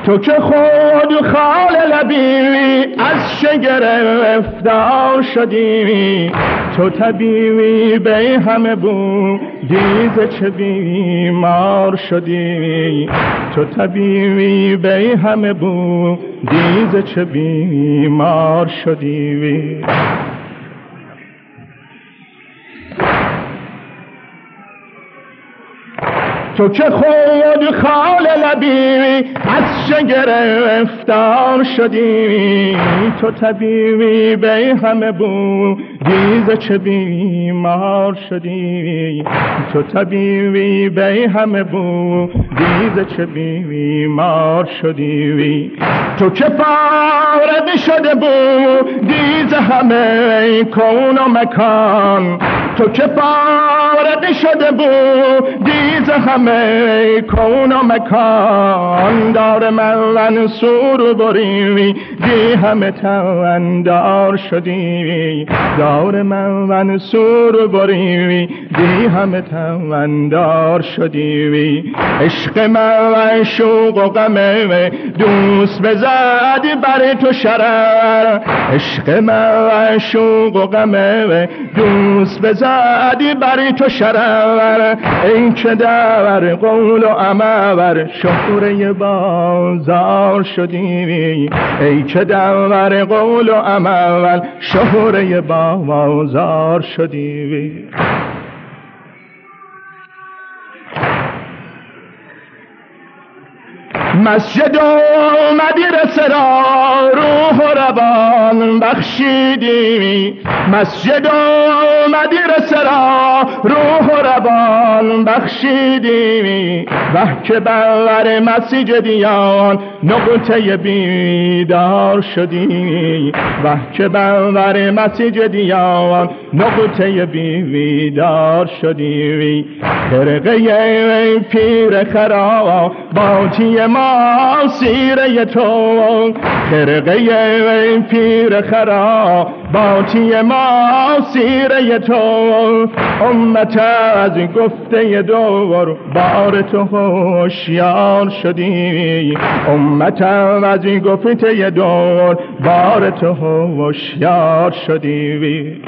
تو که خود خال لبی از شگرفتار شدی، تو طبیبی به همه بودی ز چه بیمار شدی، تو طبیبی به همه بودی ز چه بیمار شدی. تو که خود خال لبی از شگرفتار شدی، تو طبیبی به همه بودی ز چه بیمار شدی، تو طبیبی به همه بودی ز چه بیمار شدی. تو که فارغ شده بودی ز همه کون و مکان، تو که فارغ شده بودی ز همه کون و مکان، دار منصور بریدی همه تواندار شدی، دار منصور بریدی همه تواندار شدی. عشق من شوق و غم دوست بزد بر تو شرر، عشق من شوق و غم دوست بزد بر تو شرر، این که در قول و عمل شهره بازار شدی، ای که در قول و عمل شهره بازار شدی. مسجد و مدرسه را روح و روان بخشیدی، مسجد و مدرسه را روح و روان بخشیدی، وه که بر مسجدیان نقطه بیدار شدی، وه که بر مسجدیان نقطه بیدار شدی. خرقه پیر خرا باتی ما سیره تو، خرقه پیر خرا باتی ما سیره تو، امت از گفته دور بار تو هوشیار شدی، امت از گفته دور بار تو هوشیار شدی.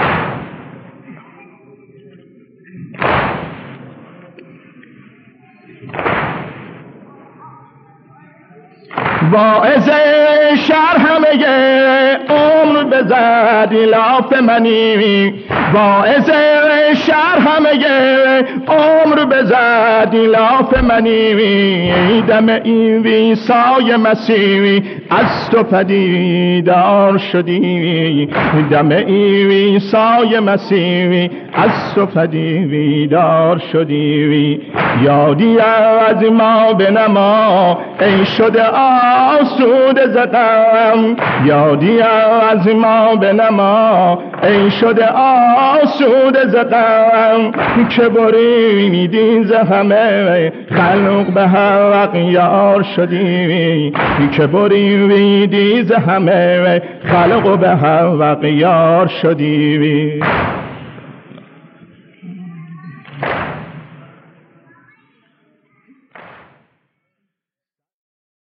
واعظ شهر همه عمر بزد لاف منی، واعظ شهر همه عمر بزد لاف منی، دم این ویسای مسیحی از تو پدیدار شدی، دم این ویسای مسیحی از تو پدیدار شدی. یادی از ما بنما ای شده آسوده ز غم، یادی از ما بنما ای شده آسوده ز غم، که بریدی ز همه خلق به حق یار شدی، که بریدی ز همه خلق به حق یار شدی.